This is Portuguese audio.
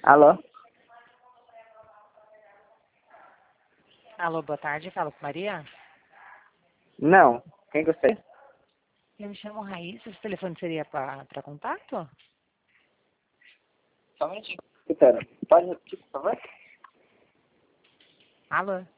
Alô? Alô, boa tarde. Fala com Maria. Não. Quem gostaria? Eu me chamo Raíssa. Esse telefone seria para contato? Somente. Escutando. Pode repetir, por favor? Alô?